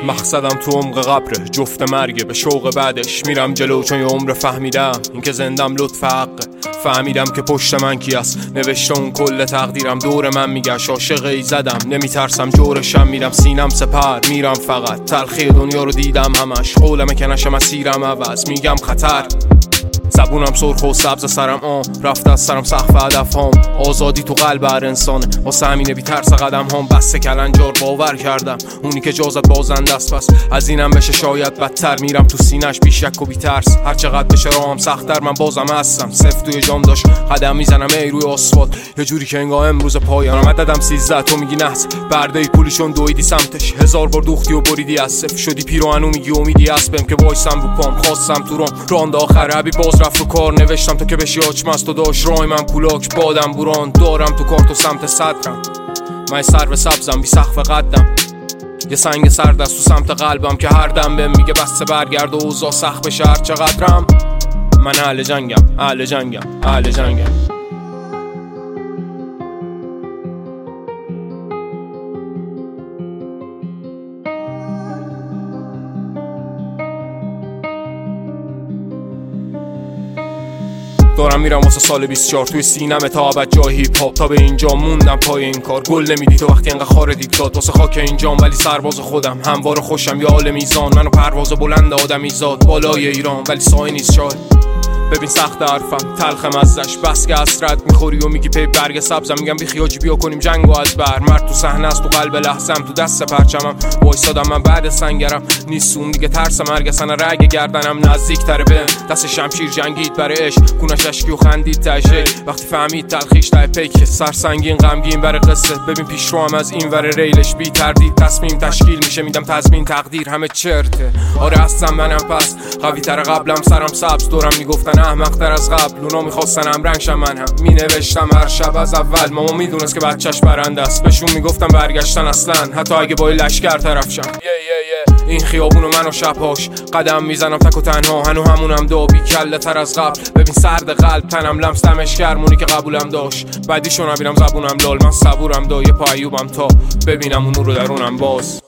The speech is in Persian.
مقصدم تو عمق قبره، جفت مرگه به شوق بعدش میرم جلو، چون یه عمر فهمیدم این که زندم لطف حقه. فهمیدم که پشت من کی است، نوشته اون کل تقدیرم، دور من میگشت عاشقی زدم، نمیترسم جورشم، میرم سینم سپر، میرم فقط تلخی دنیا رو دیدم همش، قولمه که نشه مسیرم عوض، میگم خطر. زبونم سرخ و سبز سرم رفته از سرم سقف هدف هام، آزادی تو قلب هر انسانه، واسه همینه بی ترس قدم هام، بسته کلنجار باور کردم اونی که جازت بازنده است، پس از اینم بشه شاید بدتر، میرم تو سینش بی شک و بی ترس، هر چقدر بشه راهم سخت‌تر من بازم هستم، صفر توی جام داشت قدم میزنم ای روی آسفالت، یه جوری که انگار امروز پایانم، عددم 13 تو میگی نحس، برده پولیشون دویدی سمتش، 1000 بار دوختی و بریدی از صفر، شدی پیرو میگی امیدی اسبم که وایسم رو پام، خواستم تو راند آخر حبیب باز رفت رو کار، نوشتم تو که بشی آچمست و داشت رای من کولاک، بادم بوران دارم تو کارت و سمت صدرم، من سر و سبزم بی سقف قدم، یه سنگ سرد است تو سمت قلبم که هر دم بهم میگه بسته برگرد و اوضاع سخت بشه هر چقدرم، من اهل جنگم اهل جنگم اهل جنگم. دارم میرم واسه سال 24 توی سینم تا ابد جای هیپ هاپ، تا به اینجا موندم پای این کار، گل نمیدی تو وقتی انقدر خار دید داد، واسه خاک اینجام ولی سرباز خودم، هموار خوشم یا عالم میزان، منو پرواز بلند آدمی زاد بالای ایران ولی سایه نیست شاید. ببین سخت حرفم تلخم ازش، بس که حسرت میخوری و میگی پی برگ سبزم، میگم بی خیاجی بیا کنیم جنگو از بر، مرد تو صحنه است تو قلب لحظم، تو دست پرچمم وایسادم من بعد سنگرم، نیست اون دیگه ترس مرگ، اصلا رگ گردنم نزدیک تره به دست شمشیر جنگید برای عشق، کونش اشکی و خندید تشه وقتی فهمید تلخیش ته پیک، سرسنگین غمگین برای قصه، ببین پیش رو هم از این ور ریلش بی تردید تصمیم تشکیل میشه، میدم تضمین تقدیر همه چرته، آره هستم منم پس قوی تر قبلم، سرم سبز دورم میگفتن احمق تر از قبل، اونا میخواستن هم رنگشم، من هم مینوشتم هر شب از اول، ماما میدونست که بچهش برنده است، بهشون میگفتم برگشتن اصلا حتی اگه با لشکر طرف شم، این خیابونو منو شبهاش قدم میزنم تک و تنها، هنو همونم دابی کله تر از قبل، ببین سرد قلب تنم لمس دمش گرمونی که قبولم داشت، بعدیشو نبینم زبونم لال، من صبورم دا یه پا عیوبم تا ببینم اون رو درونم باز.